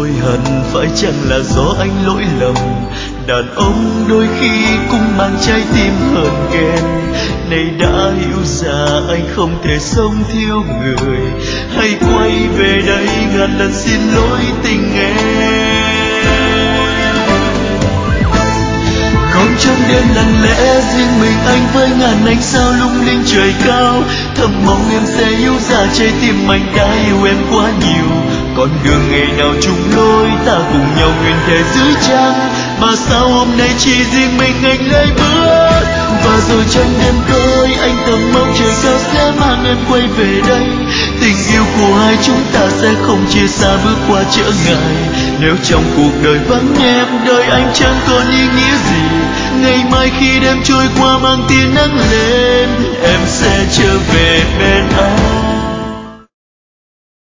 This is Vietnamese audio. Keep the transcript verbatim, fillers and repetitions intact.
hối hận phải chăng là do anh lỗi lầm. Đàn ông đôi khi cũng mang trái tim hờn ghen. Này đã hiểu ra anh không thể sống thiếu người, hãy quay về đây ngàn lần xin lỗi tình em. Không trong đêm lặng lẽ riêng mình anh với ngàn ánh sao lung linh trời cao, thầm mong em sẽ hiểu ra trái tim anh đã yêu em quá nhiều. Con đường ngày nào chung lối ta cùng nhau nguyện thề giữ chăng, mà sao hôm nay chỉ riêng mình anh lấy bước. Và rồi trong đêm tối anh thầm mong trời cao sẽ mang em quay về đây. Tình yêu của hai chúng ta sẽ không chia xa bước qua trở ngại. Nếu trong cuộc đời vắng em, đời anh chẳng còn ý nghĩa gì. Ngày mai khi đêm trôi qua mang tia nắng lên, em sẽ trở về bên anh.